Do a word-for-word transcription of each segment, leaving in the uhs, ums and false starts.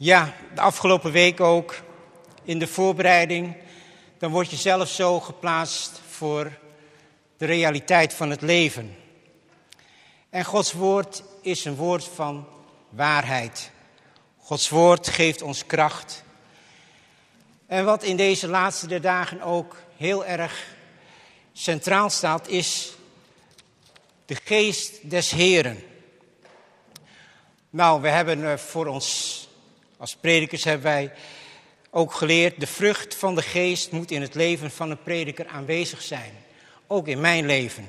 Ja, de afgelopen week ook in de voorbereiding, dan word je zelf zo geplaatst voor de realiteit van het leven. En Gods woord is een woord van waarheid. Gods woord geeft ons kracht. En wat in deze laatste dagen ook heel erg centraal staat, is de geest des Heren. Nou, we hebben voor ons, als predikers hebben wij ook geleerd, de vrucht van de geest moet in het leven van een prediker aanwezig zijn. Ook in mijn leven.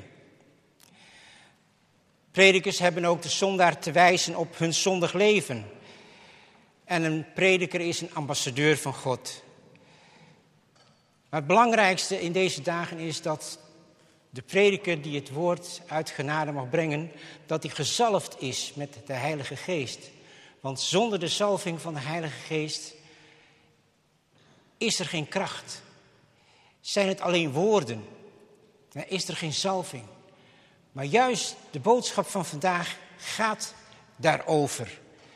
Predikers hebben ook de zondaar te wijzen op hun zondig leven. En een prediker is een ambassadeur van God. Maar het belangrijkste in deze dagen is dat de prediker die het woord uit genade mag brengen, dat hij gezalfd is met de Heilige Geest. Want zonder de zalving van de Heilige Geest is er geen kracht. Zijn het alleen woorden, is er geen zalving. Maar juist de boodschap van vandaag gaat daarover.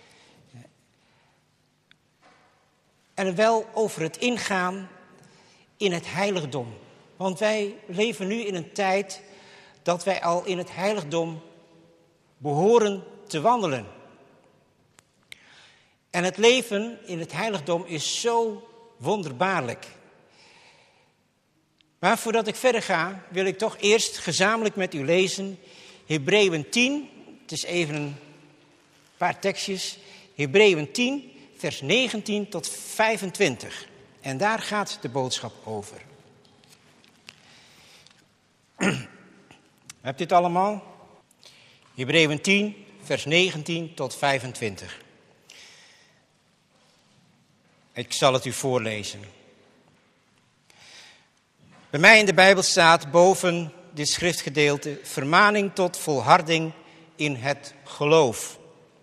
En wel over het ingaan in het heiligdom. Want wij leven nu in een tijd dat wij al in het heiligdom behoren te wandelen. En het leven in het heiligdom is zo wonderbaarlijk. Maar voordat ik verder ga, wil ik toch eerst gezamenlijk met u lezen Hebreeën tien. Het is even een paar tekstjes. Hebreeën tien, vers negentien tot vijfentwintig. En daar gaat de boodschap over. Hebt u het allemaal? Hebreeën tien, vers negentien tot vijfentwintig. Ik zal het u voorlezen. Bij mij in de Bijbel staat boven dit schriftgedeelte vermaning tot volharding in het geloof.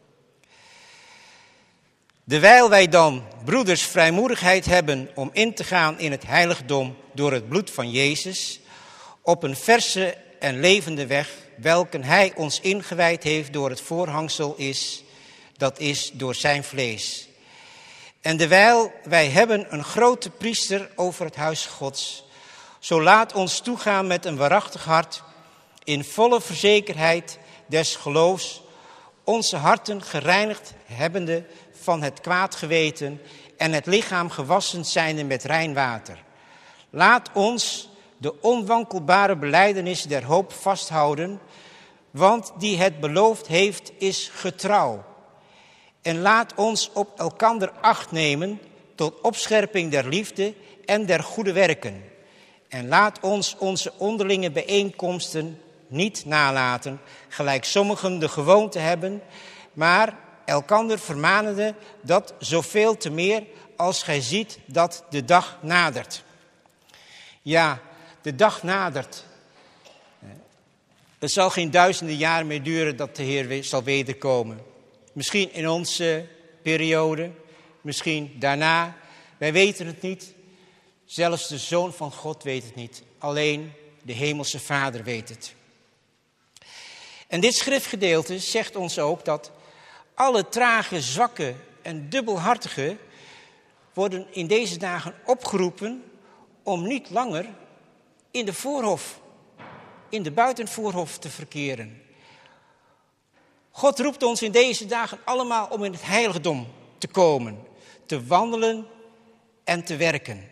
Dewijl wij dan, broeders, vrijmoedigheid hebben om in te gaan in het heiligdom door het bloed van Jezus, op een verse en levende weg, welke hij ons ingewijd heeft door het voorhangsel is, dat is door zijn vlees. En dewijl wij hebben een grote priester over het huis Gods, zo laat ons toegaan met een waarachtig hart, in volle verzekerheid des geloofs, onze harten gereinigd hebbende van het kwaad geweten en het lichaam gewassen zijnde met rein water. Laat ons de onwankelbare belijdenis der hoop vasthouden, want die het beloofd heeft is getrouw. En laat ons op elkander acht nemen tot opscherping der liefde en der goede werken. En laat ons onze onderlinge bijeenkomsten niet nalaten, gelijk sommigen de gewoonte hebben, maar elkander vermanende dat zoveel te meer als gij ziet dat de dag nadert. Ja, de dag nadert. Het zal geen duizenden jaren meer duren dat de Heer zal wederkomen. Misschien in onze periode, misschien daarna. Wij weten het niet. Zelfs de Zoon van God weet het niet. Alleen de Hemelse Vader weet het. En dit schriftgedeelte zegt ons ook dat alle trage, zwakke en dubbelhartigen worden in deze dagen opgeroepen om niet langer in de voorhof, in de buitenvoorhof te verkeren. God roept ons in deze dagen allemaal om in het heiligdom te komen, te wandelen en te werken.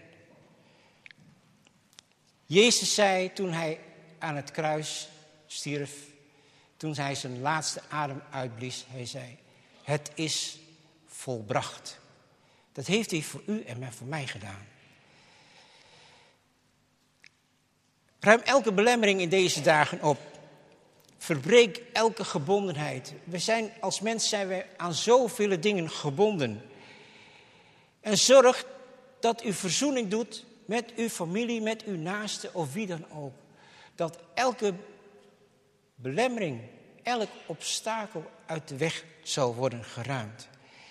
Jezus zei toen hij aan het kruis stierf, toen hij zijn laatste adem uitblies, hij zei, het is volbracht. Dat heeft hij voor u en voor mij gedaan. Ruim elke belemmering in deze dagen op. Verbreek elke gebondenheid. We zijn, als mens zijn we aan zoveel dingen gebonden. En zorg dat u verzoening doet met uw familie, met uw naaste of wie dan ook. Dat elke belemmering, elk obstakel uit de weg zal worden geruimd.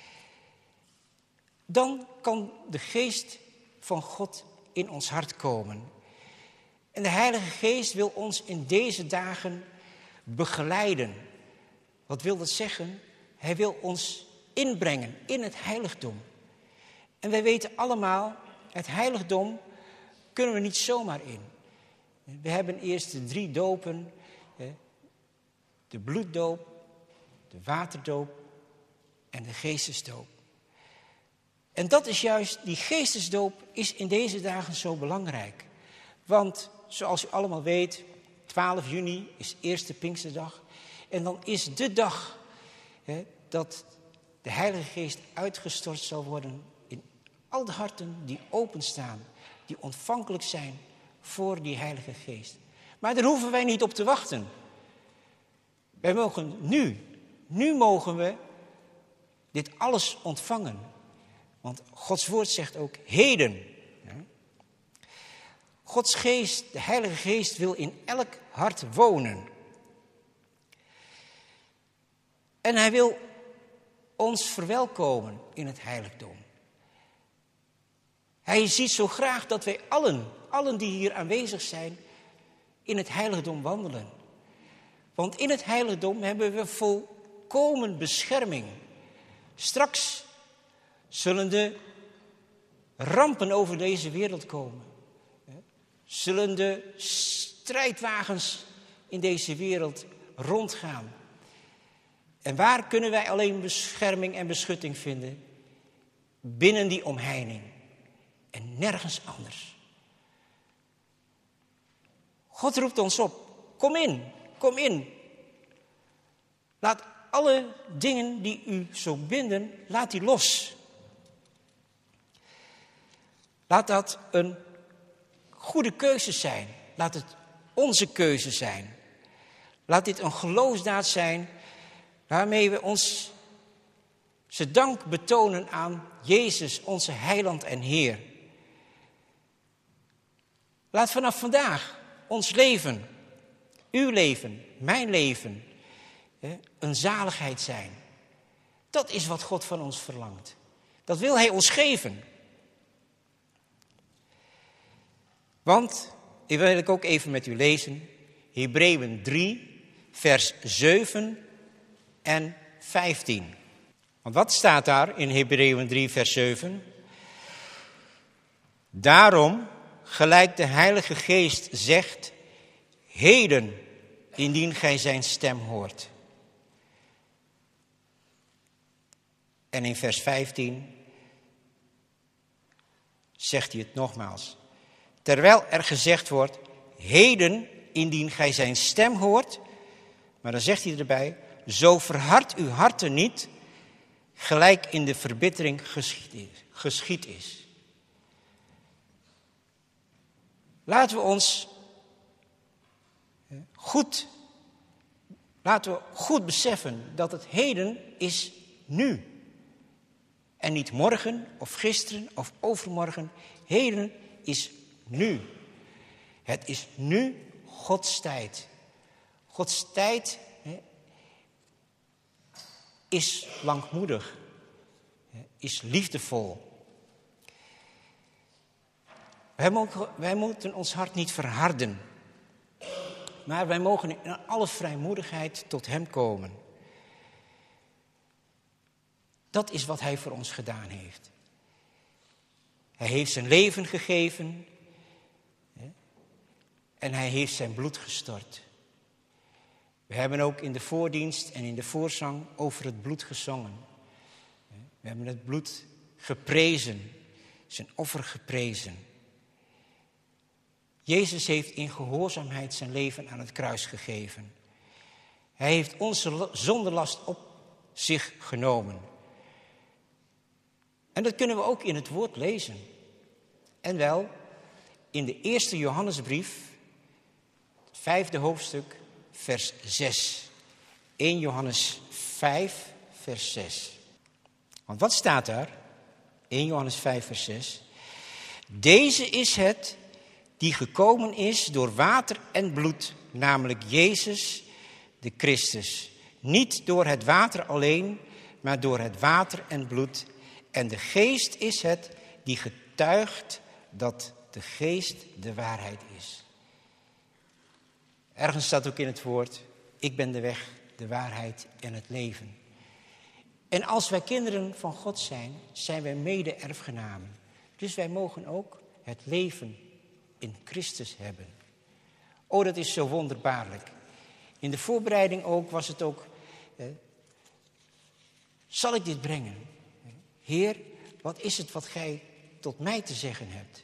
Dan kan de geest van God in ons hart komen. En de Heilige Geest wil ons in deze dagen begeleiden. Wat wil dat zeggen? Hij wil ons inbrengen in het heiligdom. En wij weten allemaal, het heiligdom kunnen we niet zomaar in. We hebben eerst de drie dopen, de bloeddoop, de waterdoop en de geestesdoop. En dat is juist, die geestesdoop is in deze dagen zo belangrijk. Want zoals u allemaal weet, twaalf juni is eerste Pinksterdag. En dan is de dag hè, dat de Heilige Geest uitgestort zal worden in al de harten die openstaan, die ontvankelijk zijn voor die Heilige Geest. Maar daar hoeven wij niet op te wachten. Wij mogen nu, nu mogen we dit alles ontvangen. Want Gods woord zegt ook heden. Gods geest, de Heilige Geest, wil in elk hart wonen. En hij wil ons verwelkomen in het heiligdom. Hij ziet zo graag dat wij allen, allen die hier aanwezig zijn, in het heiligdom wandelen. Want in het heiligdom hebben we volkomen bescherming. Straks zullen de rampen over deze wereld komen. Zullen de strijdwagens in deze wereld rondgaan. En waar kunnen wij alleen bescherming en beschutting vinden? Binnen die omheining. En nergens anders. God roept ons op. Kom in, kom in. Laat alle dingen die u zo binden, laat die los. Laat dat een goede keuze zijn. Laat het onze keuze zijn. Laat dit een geloofsdaad zijn waarmee we ons zijn dank betonen aan Jezus, onze heiland en Heer. Laat vanaf vandaag ons leven, uw leven, mijn leven, een zaligheid zijn. Dat is wat God van ons verlangt. Dat wil Hij ons geven. Want, ik wil ik ook even met u lezen, Hebreeën drie, vers zeven en vijftien. Want wat staat daar in Hebreeën drie, vers zeven? Daarom, gelijk de Heilige Geest zegt, heden, indien gij zijn stem hoort. En in vers vijftien zegt hij het nogmaals. Terwijl er gezegd wordt, heden, indien gij zijn stem hoort. Maar dan zegt hij erbij, zo verhard uw harten niet, gelijk in de verbittering geschied is. Geschied is. Laten we ons goed, laten we goed beseffen dat het heden is nu. En niet morgen of gisteren of overmorgen. Heden is nu. Het is nu Gods tijd. Gods tijd hè, is langmoedig, hè, is liefdevol. Wij, mogen, wij moeten ons hart niet verharden. Maar wij mogen in alle vrijmoedigheid tot Hem komen. Dat is wat Hij voor ons gedaan heeft. Hij heeft zijn leven gegeven. En Hij heeft zijn bloed gestort. We hebben ook in de voordienst en in de voorzang over het bloed gezongen. We hebben het bloed geprezen. Zijn offer geprezen. Jezus heeft in gehoorzaamheid zijn leven aan het kruis gegeven. Hij heeft onze zondelast op zich genomen. En dat kunnen we ook in het woord lezen. En wel in de eerste Johannesbrief, het vijfde hoofdstuk, vers zes. eerste Johannes vijf, vers zes. Want wat staat daar? eerste Johannes vijf, vers zes. Deze is het die gekomen is door water en bloed, namelijk Jezus de Christus. Niet door het water alleen, maar door het water en bloed. En de Geest is het die getuigt dat de Geest de waarheid is. Ergens staat ook in het woord, ik ben de weg, de waarheid en het leven. En als wij kinderen van God zijn, zijn wij mede-erfgenamen. Dus wij mogen ook het leven in Christus hebben. Oh, dat is zo wonderbaarlijk. In de voorbereiding ook was het ook... Eh, zal ik dit brengen? Heer, wat is het wat gij tot mij te zeggen hebt?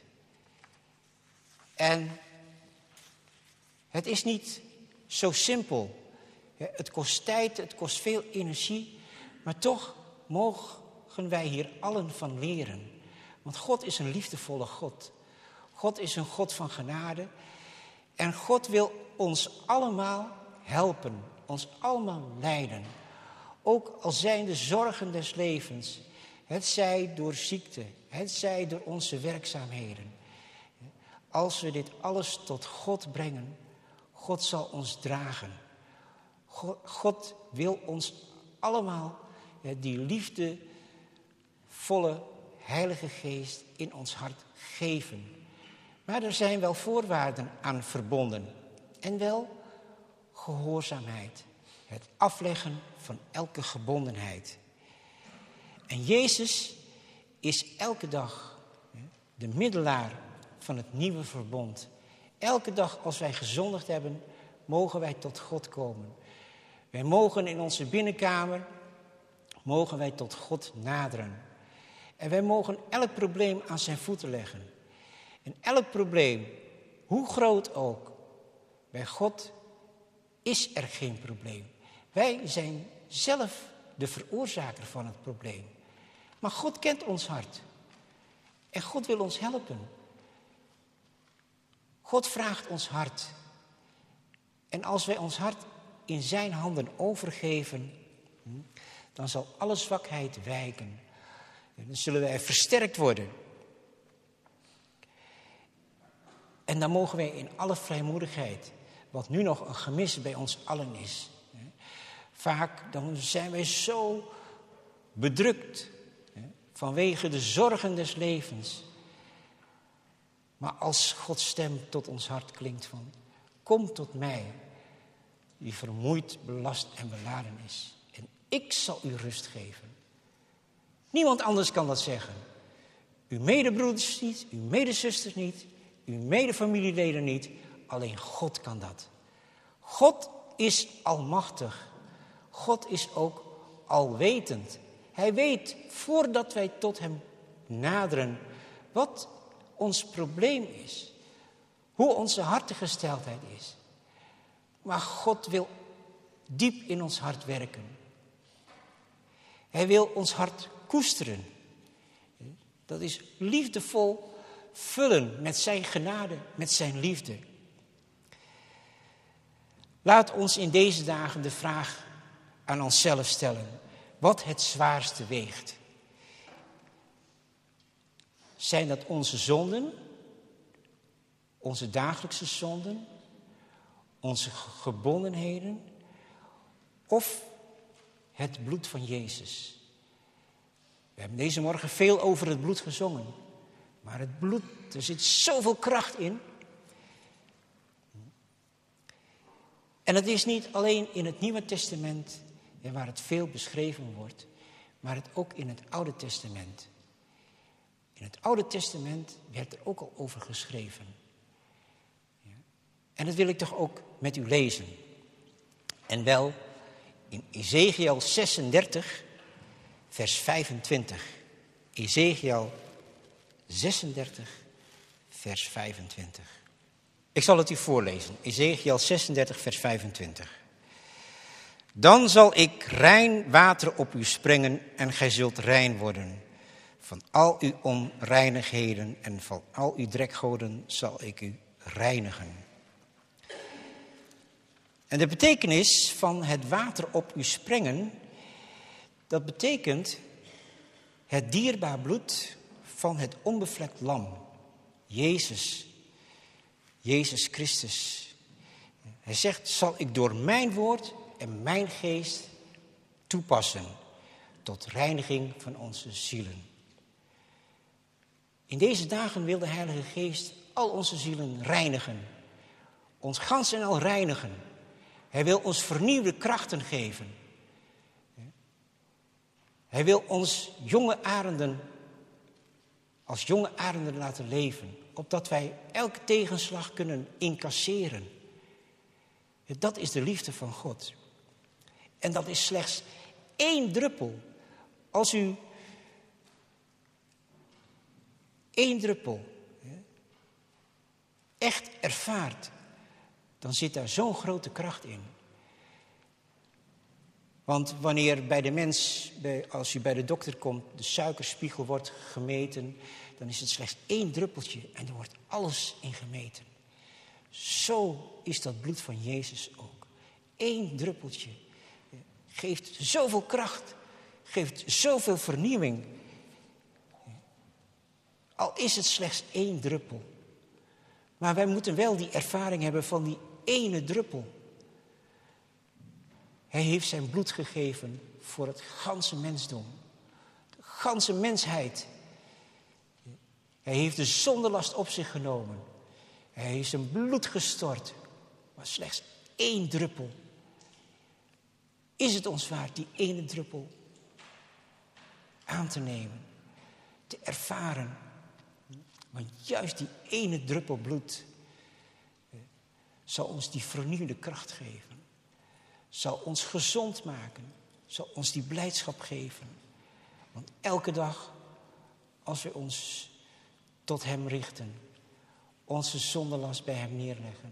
En het is niet zo simpel. Het kost tijd, het kost veel energie. Maar toch mogen wij hier allen van leren. Want God is een liefdevolle God. God is een God van genade. En God wil ons allemaal helpen. Ons allemaal leiden. Ook al zijn de zorgen des levens. Het zij door ziekte. Het zij door onze werkzaamheden. Als we dit alles tot God brengen. God zal ons dragen. God, God wil ons allemaal die liefdevolle Heilige Geest in ons hart geven. Maar er zijn wel voorwaarden aan verbonden. En wel gehoorzaamheid. Het afleggen van elke gebondenheid. En Jezus is elke dag de middelaar van het nieuwe verbond. Elke dag als wij gezondigd hebben, mogen wij tot God komen. Wij mogen in onze binnenkamer, mogen wij tot God naderen. En wij mogen elk probleem aan zijn voeten leggen. En elk probleem, hoe groot ook, bij God is er geen probleem. Wij zijn zelf de veroorzaker van het probleem. Maar God kent ons hart. En God wil ons helpen. God vraagt ons hart. En als wij ons hart in zijn handen overgeven, dan zal alle zwakheid wijken. Dan zullen wij versterkt worden. En dan mogen wij in alle vrijmoedigheid, wat nu nog een gemis bij ons allen is. Vaak dan zijn wij zo bedrukt vanwege de zorgen des levens. Maar als Gods stem tot ons hart klinkt van, kom tot mij, die vermoeid, belast en beladen is. En ik zal u rust geven. Niemand anders kan dat zeggen. Uw medebroeders niet, uw medezusters niet, uw medefamilieleden niet. Alleen God kan dat. God is almachtig. God is ook alwetend. Hij weet, voordat wij tot hem naderen, wat ons probleem is. Hoe onze hartengesteldheid is. Maar God wil diep in ons hart werken. Hij wil ons hart koesteren. Dat is liefdevol vullen met zijn genade, met zijn liefde. Laat ons in deze dagen de vraag aan onszelf stellen. Wat het zwaarste weegt. Zijn dat onze zonden? Onze dagelijkse zonden? Onze gebondenheden? Of het bloed van Jezus? We hebben deze morgen veel over het bloed gezongen. Maar het bloed, er zit zoveel kracht in. En het is niet alleen in het Nieuwe Testament waar het veel beschreven wordt, maar het ook in het Oude Testament. In het Oude Testament werd er ook al over geschreven. En dat wil ik toch ook met u lezen. En wel in Ezekiel zesendertig, vers vijfentwintig. Ezekiel zesendertig, vers vijfentwintig. Ik zal het u voorlezen. Ezekiel zesendertig, vers vijfentwintig. Dan zal ik rein water op u sprengen en gij zult rein worden. Van al uw onreinigheden en van al uw drekgoden zal ik u reinigen. En de betekenis van het water op u sprengen, dat betekent het dierbaar bloed van het onbevlekt lam. Jezus, Jezus Christus. Hij zegt, zal ik door mijn woord en mijn geest toepassen tot reiniging van onze zielen. In deze dagen wil de Heilige Geest al onze zielen reinigen. Ons gans en al reinigen. Hij wil ons vernieuwde krachten geven. Hij wil ons jonge arenden als jonge arenden laten leven, opdat wij elke tegenslag kunnen incasseren. Dat is de liefde van God. En dat is slechts één druppel. Als u één druppel echt ervaart, dan zit daar zo'n grote kracht in. Want wanneer bij de mens, als u bij de dokter komt, de suikerspiegel wordt gemeten, dan is het slechts één druppeltje en er wordt alles in gemeten. Zo is dat bloed van Jezus ook. Eén druppeltje geeft zoveel kracht, geeft zoveel vernieuwing. Al is het slechts één druppel. Maar wij moeten wel die ervaring hebben van die ene druppel. Hij heeft zijn bloed gegeven voor het ganse mensdom. De ganse mensheid. Hij heeft de zondelast op zich genomen. Hij heeft zijn bloed gestort. Maar slechts één druppel. Is het ons waard die ene druppel aan te nemen? Te ervaren. Want juist die ene druppel bloed zal ons die vernieuwde kracht geven. Zal ons gezond maken. Zal ons die blijdschap geven. Want elke dag als we ons tot hem richten. Onze zondelast bij hem neerleggen.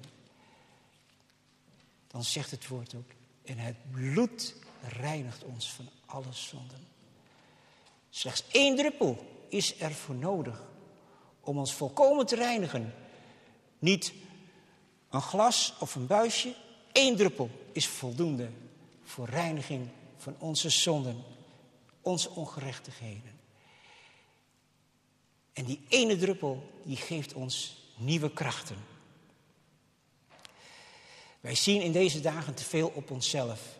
Dan zegt het woord ook. En het bloed reinigt ons van alle zonden. Slechts één druppel is er voor nodig. Om ons volkomen te reinigen. Niet een glas of een buisje. Eén druppel is voldoende voor reiniging van onze zonden. Onze ongerechtigheden. En die ene druppel die geeft ons nieuwe krachten. Wij zien in deze dagen te veel op onszelf.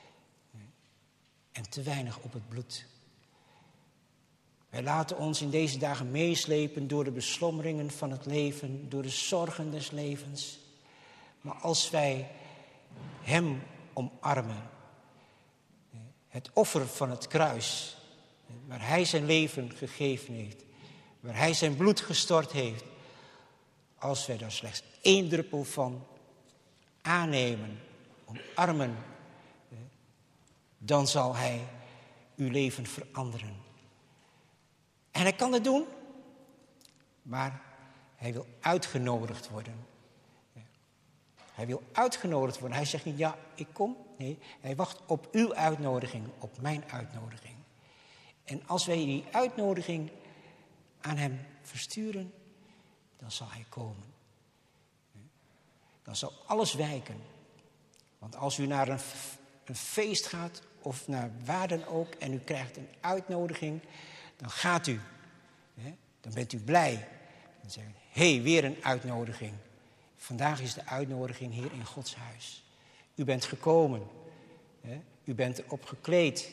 En te weinig op het bloed. Wij laten ons in deze dagen meeslepen door de beslommeringen van het leven, door de zorgen des levens. Maar als wij hem omarmen, het offer van het kruis, waar hij zijn leven gegeven heeft, waar hij zijn bloed gestort heeft, als wij daar slechts één druppel van aannemen, omarmen, dan zal hij uw leven veranderen. En hij kan het doen, maar hij wil uitgenodigd worden. Hij wil uitgenodigd worden. Hij zegt niet, ja, ik kom. Nee, hij wacht op uw uitnodiging, op mijn uitnodiging. En als wij die uitnodiging aan hem versturen, dan zal hij komen. Dan zal alles wijken. Want als u naar een, een feest gaat of naar waar dan ook en u krijgt een uitnodiging, dan gaat u. Hè? Dan bent u blij. Dan zegt u, hé, hey, weer een uitnodiging. Vandaag is de uitnodiging hier in Gods huis. U bent gekomen. Hè? U bent erop gekleed.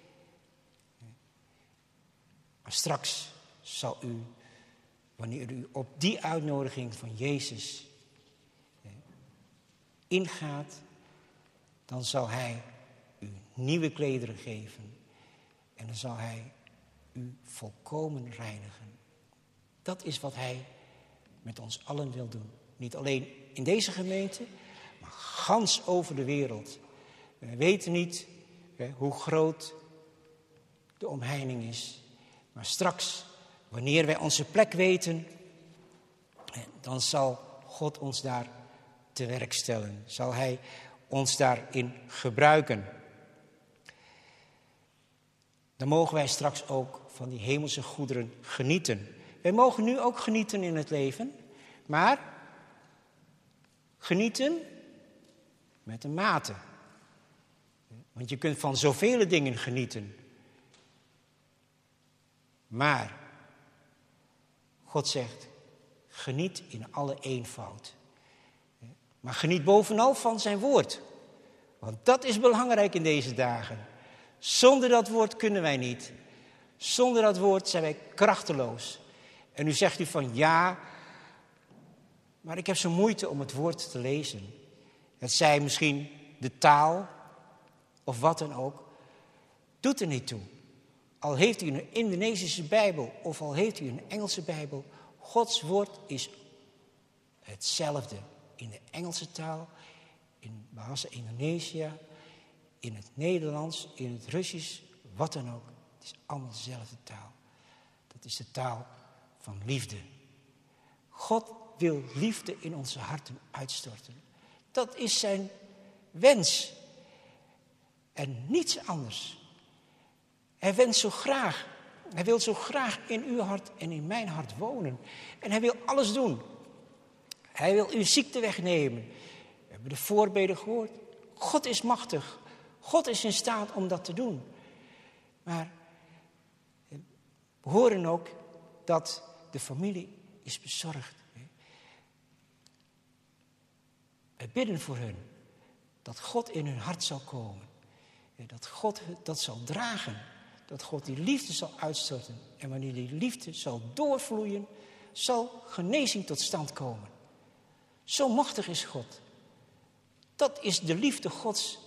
Maar straks zal u, wanneer u op die uitnodiging van Jezus hè, ingaat, dan zal hij u nieuwe klederen geven. En dan zal hij u volkomen reinigen. Dat is wat hij met ons allen wil doen. Niet alleen in deze gemeente, maar gans over de wereld. We weten niet hè, hoe groot de omheining is. Maar straks, wanneer wij onze plek weten, dan zal God ons daar te werk stellen. Zal hij ons daarin gebruiken. Dan mogen wij straks ook van die hemelse goederen genieten. Wij mogen nu ook genieten in het leven, maar genieten met een mate. Want je kunt van zoveel dingen genieten. Maar God zegt, geniet in alle eenvoud. Maar geniet bovenal van zijn woord. Want dat is belangrijk in deze dagen. Zonder dat woord kunnen wij niet. Zonder dat woord zijn wij krachteloos. En nu zegt u van ja, maar ik heb zo moeite om het woord te lezen. Het zij misschien de taal of wat dan ook. Doet er niet toe. al heeft u een Indonesische Bijbel of al heeft u een Engelse Bijbel, Gods woord is hetzelfde in de Engelse taal, in Bahasa Indonesië, in het Nederlands, in het Russisch, wat dan ook. Het is allemaal dezelfde taal. Dat is de taal van liefde. God wil liefde in onze harten uitstorten. Dat is zijn wens. En niets anders. Hij wenst zo graag. Hij wil zo graag in uw hart en in mijn hart wonen. En hij wil alles doen. Hij wil uw ziekte wegnemen. We hebben de voorbeden gehoord. God is machtig. God is in staat om dat te doen. Maar we horen ook dat de familie is bezorgd. Wij bidden voor hun. Dat God in hun hart zal komen. Dat God dat zal dragen. Dat God die liefde zal uitstorten. En wanneer die liefde zal doorvloeien, zal genezing tot stand komen. Zo machtig is God. Dat is de liefde Gods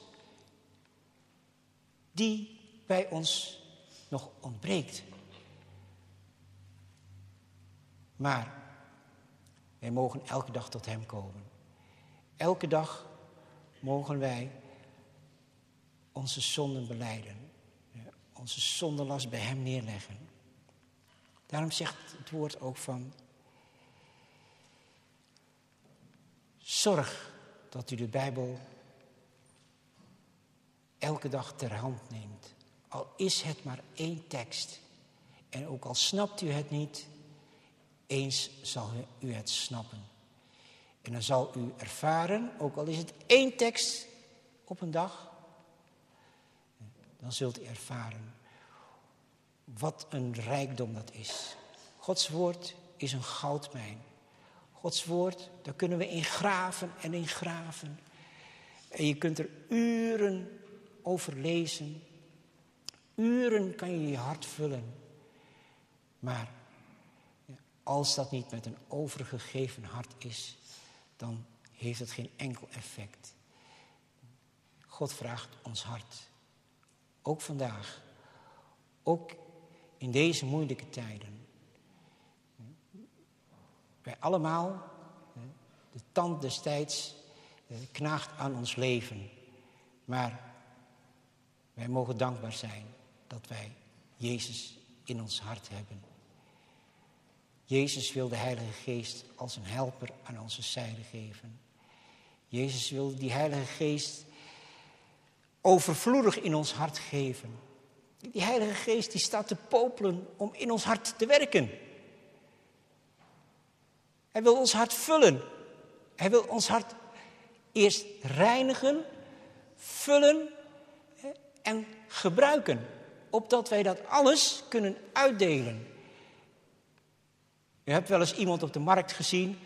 die bij ons nog ontbreekt. Maar wij mogen elke dag tot hem komen. Elke dag mogen wij onze zonden belijden. Onze zondenlast bij hem neerleggen. Daarom zegt het woord ook van: zorg dat u de Bijbel elke dag ter hand neemt. Al is het maar één tekst. En ook al snapt u het niet, eens zal u het snappen. En dan zal u ervaren, ook al is het één tekst op een dag, dan zult u ervaren wat een rijkdom dat is. Gods woord is een goudmijn. Gods woord, daar kunnen we in graven en in graven. En je kunt er uren over lezen. Uren kan je je hart vullen. Maar als dat niet met een overgegeven hart is, dan heeft het geen enkel effect. God vraagt ons hart. Ook vandaag. Ook in deze moeilijke tijden. Wij allemaal, de tand destijds, knaagt aan ons leven. Maar wij mogen dankbaar zijn dat wij Jezus in ons hart hebben. Jezus wil de Heilige Geest als een helper aan onze zijde geven. Jezus wil die Heilige Geest overvloedig in ons hart geven. Die Heilige Geest die staat te popelen om in ons hart te werken. Hij wil ons hart vullen. Hij wil ons hart eerst reinigen, vullen en gebruiken. Opdat wij dat alles kunnen uitdelen. Je hebt wel eens iemand op de markt gezien.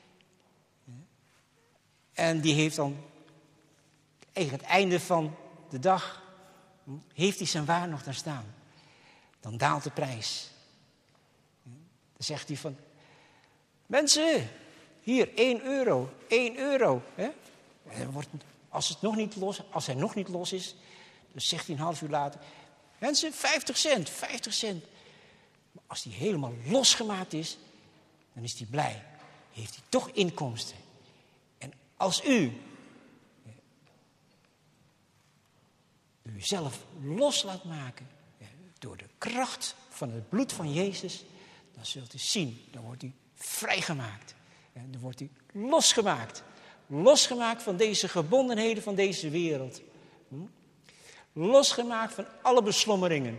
En die heeft dan tegen het einde van de dag, heeft hij zijn waar nog daar staan. Dan daalt de prijs. Dan zegt hij van: mensen, hier één euro, één euro. Hè? En wordt, als, het nog niet los, als hij nog niet los is, dan zegt hij een half uur later: mensen, vijftig cent, vijftig cent. Maar als die helemaal losgemaakt is, dan is hij blij. Heeft hij toch inkomsten. En als u uzelf los laat maken door de kracht van het bloed van Jezus, dan zult u zien, dan wordt u vrijgemaakt. Dan wordt u losgemaakt. Losgemaakt van deze gebondenheden van deze wereld. Losgemaakt van alle beslommeringen.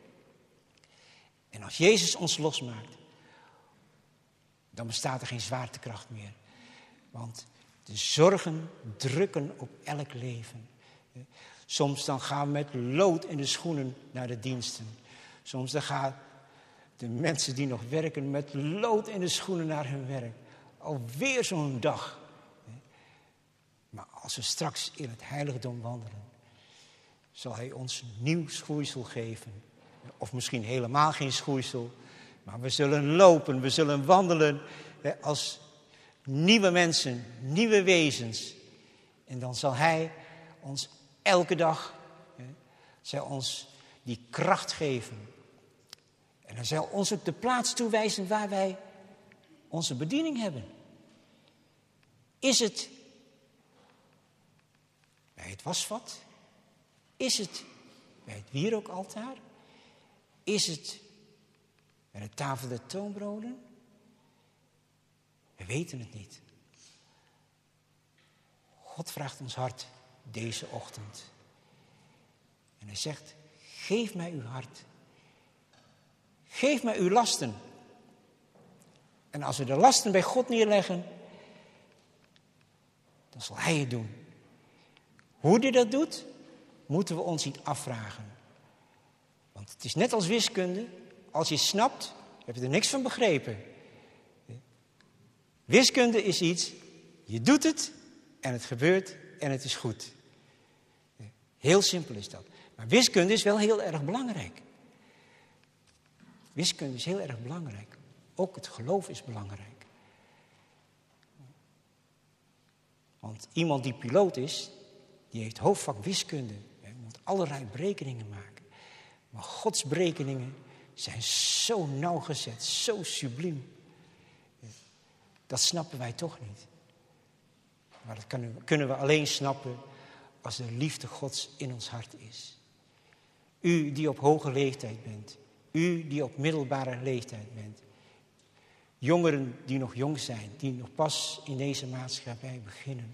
En als Jezus ons losmaakt, dan bestaat er geen zwaartekracht meer. Want de zorgen drukken op elk leven. Soms dan gaan we met lood in de schoenen naar de diensten. Soms dan gaan de mensen die nog werken met lood in de schoenen naar hun werk. Alweer zo'n dag. Maar als we straks in het heiligdom wandelen, zal hij ons nieuw schoeisel geven. Of misschien helemaal geen schoeisel. Maar we zullen lopen, we zullen wandelen als nieuwe mensen, nieuwe wezens. En dan zal hij ons elke dag, zal ons die kracht geven En hij zal ons ook de plaats toewijzen waar wij onze bediening hebben. Is het bij het wasvat? Is het bij het wierookaltaar? Is het bij de tafel der toonbroden? We weten het niet. God vraagt ons hart deze ochtend. En hij zegt, geef mij uw hart. Geef mij uw lasten. En als we de lasten bij God neerleggen, dan zal hij het doen. Hoe hij dat doet, moeten we ons niet afvragen. Want het is net als wiskunde. Als je snapt, heb je er niks van begrepen. Wiskunde is iets, je doet het en het gebeurt en het is goed. Heel simpel is dat. Maar wiskunde is wel heel erg belangrijk. Wiskunde is heel erg belangrijk. Ook het geloof is belangrijk. Want iemand die piloot is, die heeft hoofdvak wiskunde. Hij moet allerlei berekeningen maken. Maar Gods berekeningen zijn zo nauwgezet, zo subliem. Dat snappen wij toch niet. Maar dat kunnen we alleen snappen als de liefde Gods in ons hart is. U die op hoge leeftijd bent. U die op middelbare leeftijd bent. Jongeren die nog jong zijn, die nog pas in deze maatschappij beginnen.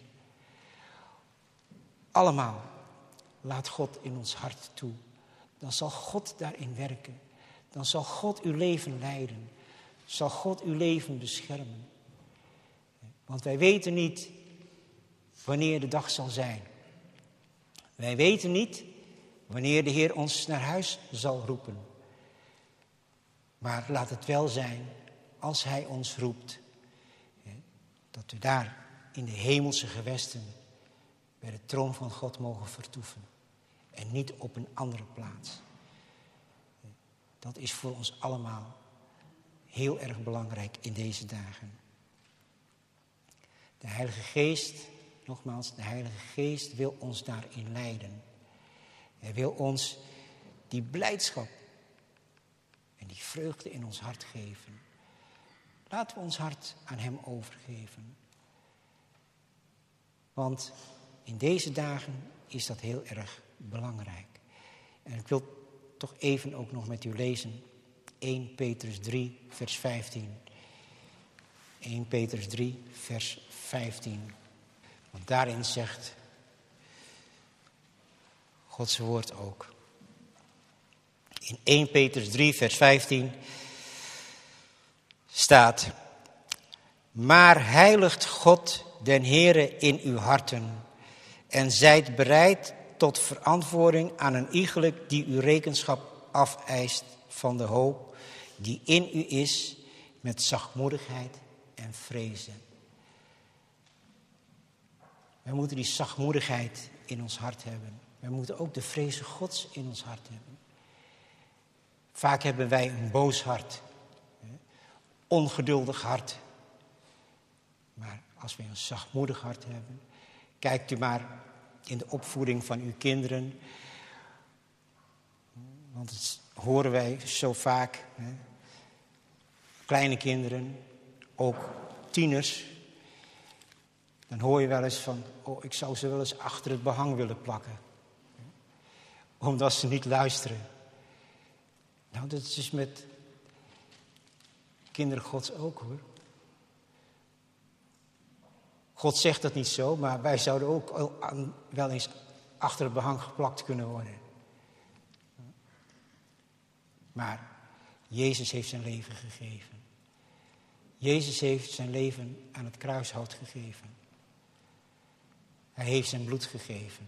Allemaal, laat God in ons hart toe. Dan zal God daarin werken. Dan zal God uw leven leiden. Zal God uw leven beschermen. Want wij weten niet wanneer de dag zal zijn. Wij weten niet wanneer de Heer ons naar huis zal roepen. Maar laat het wel zijn, als Hij ons roept, dat we daar in de hemelse gewesten bij de troon van God mogen vertoeven. En niet op een andere plaats. Dat is voor ons allemaal heel erg belangrijk in deze dagen. De Heilige Geest, nogmaals, de Heilige Geest wil ons daarin leiden. Hij wil ons die blijdschap en die vreugde in ons hart geven. Laten we ons hart aan Hem overgeven. Want in deze dagen is dat heel erg belangrijk. En ik wil toch even ook nog met u lezen. Eerste Petrus drie, vers vijftien. Eerste Petrus drie, vers vijftien. Want daarin zegt Gods woord ook. In Eerste Petrus drie, vers vijftien staat: maar heiligt God den Heere in uw harten en zijt bereid tot verantwoording aan een iegelijk die uw rekenschap afeist van de hoop die in u is, met zachtmoedigheid en vrezen. Wij moeten die zachtmoedigheid in ons hart hebben. Wij moeten ook de vrezen Gods in ons hart hebben. Vaak hebben wij een boos hart, ongeduldig hart. Maar als wij een zachtmoedig hart hebben, kijkt u maar in de opvoeding van uw kinderen. Want dat horen wij zo vaak. Hè? Kleine kinderen, ook tieners. Dan hoor je wel eens van, oh, ik zou ze wel eens achter het behang willen plakken. Omdat ze niet luisteren. Nou, dat is dus met kinderen Gods ook, hoor. God zegt dat niet zo, maar wij zouden ook wel eens achter het behang geplakt kunnen worden. Maar Jezus heeft zijn leven gegeven. Jezus heeft zijn leven aan het kruishout gegeven. Hij heeft zijn bloed gegeven.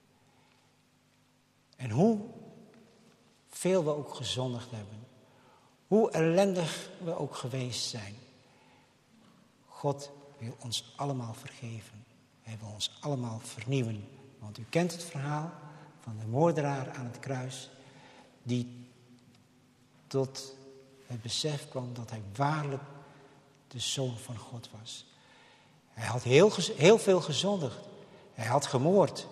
En hoe veel we ook gezondigd hebben, hoe ellendig we ook geweest zijn, God wil ons allemaal vergeven. Hij wil ons allemaal vernieuwen. Want u kent het verhaal van de moordenaar aan het kruis, die tot het besef kwam dat hij waarlijk de Zoon van God was. Hij had heel, heel veel gezondigd. Hij had gemoord.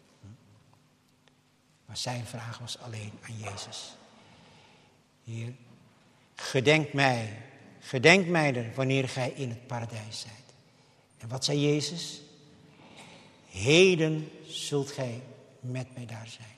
Maar zijn vraag was alleen aan Jezus: Heer, gedenk mij, gedenk mij er wanneer gij in het paradijs zijt. En wat zei Jezus? Heden zult gij met mij daar zijn.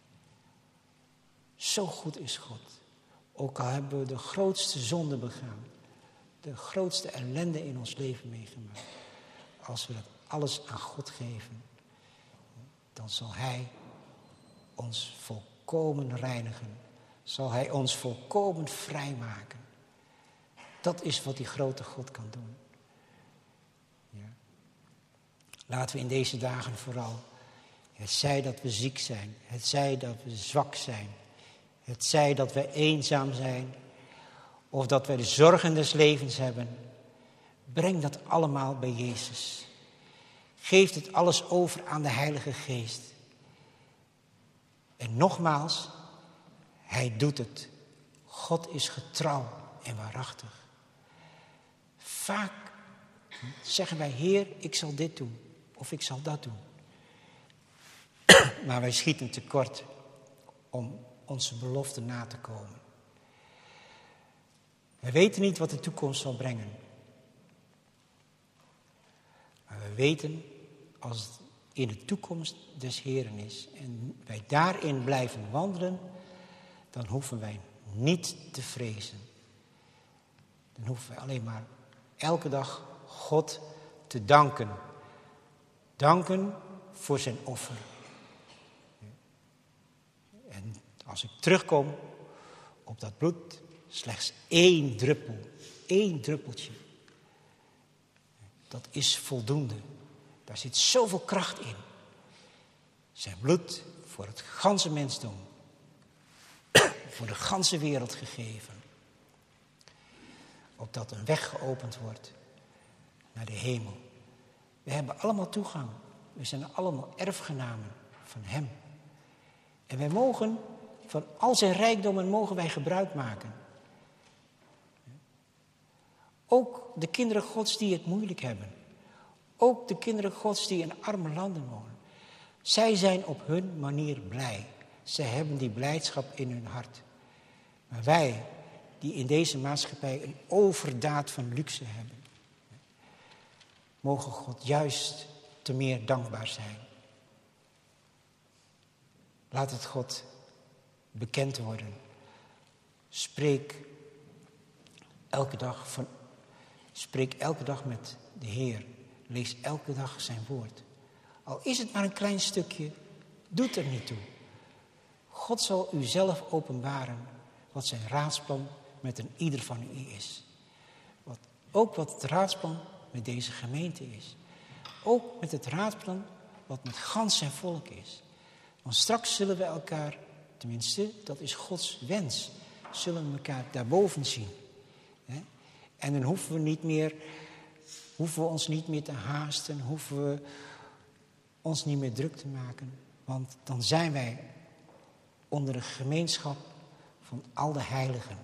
Zo goed is God. Ook al hebben we de grootste zonde begaan. De grootste ellende in ons leven meegemaakt. Als we dat alles aan God geven. Dan zal Hij ons volkomen reinigen. Zal Hij ons volkomen vrijmaken. Dat is wat die grote God kan doen. Ja. Laten we in deze dagen vooral, het zij dat we ziek zijn, het zij dat we zwak zijn, het zij dat we eenzaam zijn, of dat we de zorgen des levens hebben, breng dat allemaal bij Jezus. Geef het alles over aan de Heilige Geest. En nogmaals, Hij doet het. God is getrouw en waarachtig. Vaak zeggen wij, Heer, ik zal dit doen. Of ik zal dat doen. Maar wij schieten tekort om onze belofte na te komen. We weten niet wat de toekomst zal brengen. Maar we weten, als het in de toekomst des Heren is en wij daarin blijven wandelen, dan hoeven wij niet te vrezen. Dan hoeven wij alleen maar elke dag God te danken. Danken voor zijn offer. En als ik terugkom op dat bloed, slechts één druppel, één druppeltje. Dat is voldoende. Daar zit zoveel kracht in. Zijn bloed voor het ganse mensdom. Voor de ganse wereld gegeven. Opdat een weg geopend wordt naar de hemel. We hebben allemaal toegang. We zijn allemaal erfgenamen van Hem. En wij mogen, van al zijn rijkdommen mogen wij gebruik maken. Ook de kinderen Gods die het moeilijk hebben. Ook de kinderen Gods die in arme landen wonen. Zij zijn op hun manier blij. Zij hebben die blijdschap in hun hart. Maar wij, die in deze maatschappij een overdaad van luxe hebben, mogen God juist te meer dankbaar zijn. Laat het God bekend worden. Spreek elke dag, van, spreek elke dag met de Heer. Lees elke dag zijn woord. Al is het maar een klein stukje, doet er niet toe. God zal u zelf openbaren wat zijn raadsplan met een ieder van u is. Wat, ook wat het raadsplan met deze gemeente is. Ook met het raadsplan wat met gans zijn volk is. Want straks zullen we elkaar, tenminste, dat is Gods wens, zullen we elkaar daarboven zien. En dan hoeven we niet meer, hoeven we ons niet meer te haasten, hoeven we ons niet meer druk te maken. Want dan zijn wij onder de gemeenschap van al de heiligen.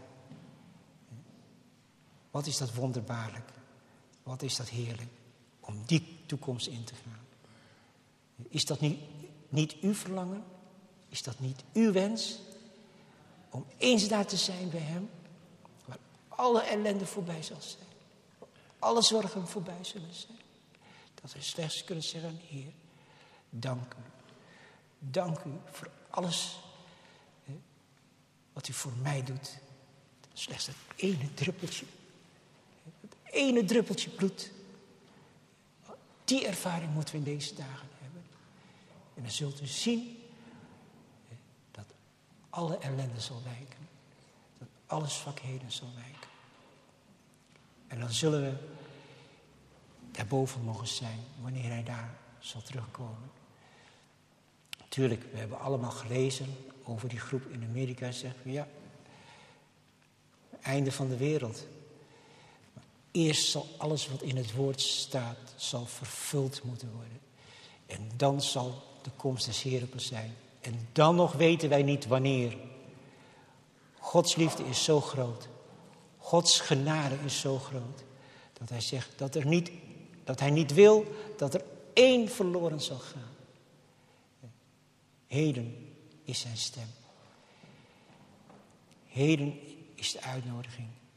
Wat is dat wonderbaarlijk. Wat is dat heerlijk om die toekomst in te gaan. Is dat niet, niet uw verlangen? Is dat niet uw wens? Om eens daar te zijn bij Hem. Waar alle ellende voorbij zal zijn. Waar alle zorgen voorbij zullen zijn. Dat we slechts kunnen zeggen, Heer, dank u. Dank u voor alles hè, wat u voor mij doet. Slechts dat ene druppeltje. Dat ene druppeltje bloed. Die ervaring moeten we in deze dagen hebben. En dan zult u zien hè, dat alle ellende zal wijken. Dat alle zwakheden zal wijken. En dan zullen we daarboven mogen zijn wanneer Hij daar zal terugkomen. Natuurlijk, we hebben allemaal gelezen over die groep in Amerika. Zeggen we, ja, einde van de wereld. Maar eerst zal alles wat in het woord staat, zal vervuld moeten worden. En dan zal de komst des Heren pas zijn. En dan nog weten wij niet wanneer. Gods liefde is zo groot. Gods genade is zo groot. Dat Hij zegt dat, er niet, dat Hij niet wil dat er één verloren zal gaan. Heden is zijn stem. Heden is de uitnodiging.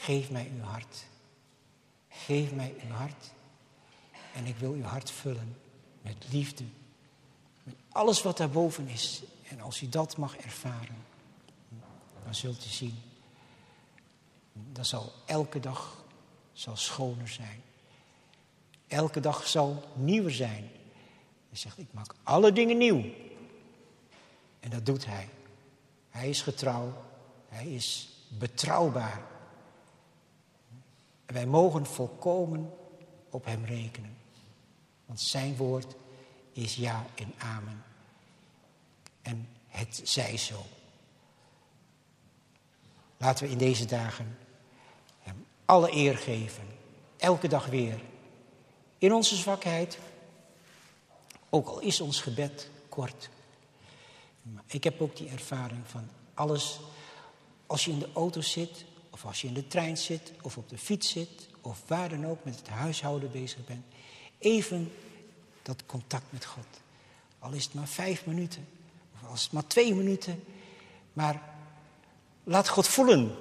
geef mij uw hart. Geef mij uw hart. En ik wil uw hart vullen met liefde. Met alles wat daarboven is. En als u dat mag ervaren, dan zult u zien. Dan zal elke dag zal schoner zijn. Elke dag zal nieuwer zijn. Hij zegt, ik maak alle dingen nieuw. En dat doet hij. Hij is getrouw. Hij is betrouwbaar. En wij mogen volkomen op hem rekenen. Want zijn woord is ja en amen. En het zij zo. Laten we in deze dagen hem alle eer geven. Elke dag weer. In onze zwakheid. Ook al is ons gebed kort. Maar ik heb ook die ervaring van alles. Als je in de auto zit. Of als je in de trein zit. Of op de fiets zit. Of waar dan ook met het huishouden bezig bent. Even dat contact met God. Al is het maar vijf minuten. Of als het maar twee minuten. Maar laat God voelen.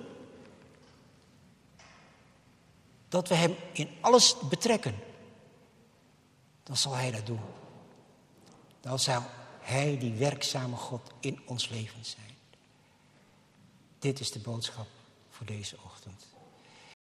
Dat we hem in alles betrekken. Dan zal hij dat doen. Dan zal hij die werkzame God in ons leven zijn. Dit is de boodschap voor deze ochtend.